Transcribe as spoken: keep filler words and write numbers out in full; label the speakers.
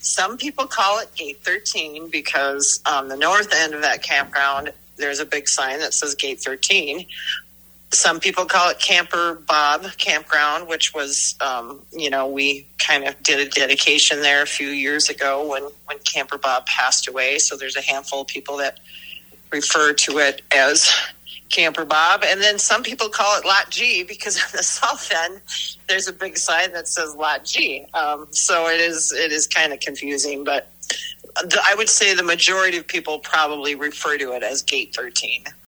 Speaker 1: Some people call it Gate thirteen because on the north end of that campground, there's a big sign that says Gate thirteen. Some people call it Camper Bob Campground, which was, um, you know, we kind of did a dedication there a few years ago when, when Camper Bob passed away. So there's a handful of people that refer to it as Camper Bob. And then some people call it Lot G because on the south end, there's a big sign that says Lot G. Um, so it is it is kind of confusing, but the, I would say the majority of people probably refer to it as Gate thirteen.